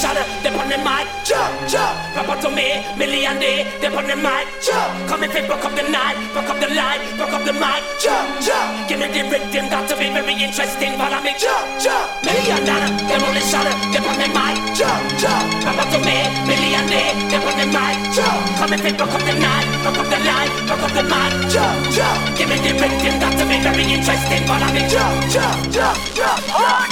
Demolition, they on the mic. Jump, jump. Papa to me, million day, they on the mic. Jump. Come and pick up the night, pick up the light, pick up the mic. Jump, jump. Give me the rhythm, got to be very interesting. Follow me. Jump, jump. Million dollar, demolition, they on the mic. Jump, jump. Papa to me, million day, they on the mic. Jump. Come and pick up the night, pick up the light, pick up the mic. Jump, jump. Give me the rhythm, got to be very interesting. Follow me. Jump, jump, jump, jump.